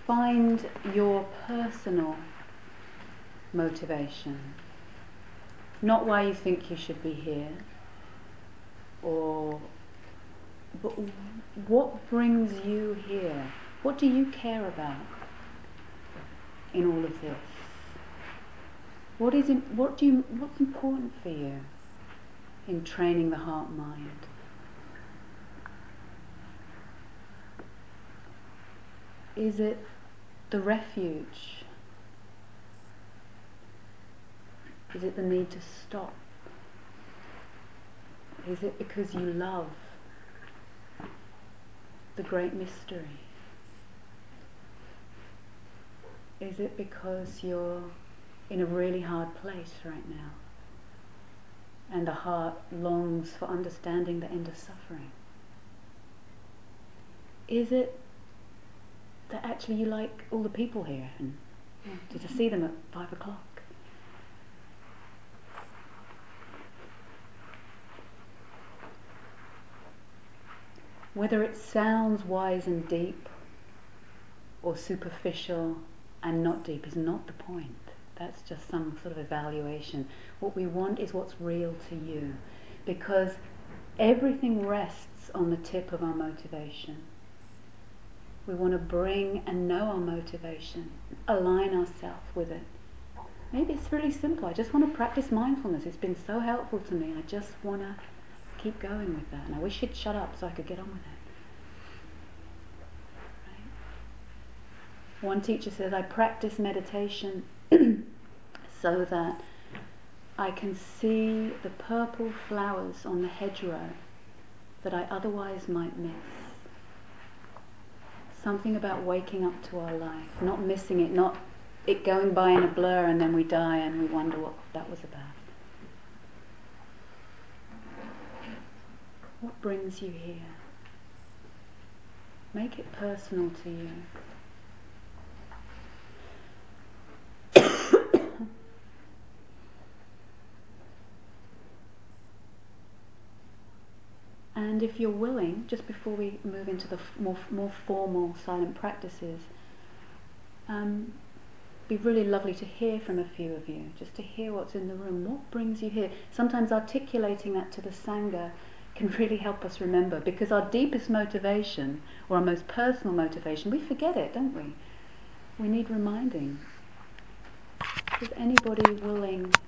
find your personal motivation, not why you think you should be here, but what brings you here? What do you care about in all of this? What's important for you in training the heart-mind? Is it the refuge? Is it the need to stop? Is it because you love the great mystery? Is it because you're in a really hard place right now and the heart longs for understanding the end of suffering? Is it that actually you like all the people here and to see them at 5 o'clock? Whether it sounds wise and deep or superficial and not deep is not the point. That's just some sort of evaluation. What we want is what's real to you, because everything rests on the tip of our motivation. We want to bring and know our motivation, align ourselves with it. Maybe it's really simple. I just want to practice mindfulness. It's been so helpful to me. I just want to keep going with that. And I wish you'd shut up so I could get on with it. Right? One teacher says, I practice meditation so that I can see the purple flowers on the hedgerow that I otherwise might miss. Something about waking up to our life, not missing it, not it going by in a blur and then we die and we wonder what that was about. What brings you here? Make it personal to you. And if you're willing, just before we move into the more formal silent practices, be really lovely to hear from a few of you, just to hear what's in the room. What brings you here? Sometimes articulating that to the Sangha can really help us remember, because our deepest motivation, or our most personal motivation, we forget it, don't we? We need reminding. Is anybody willing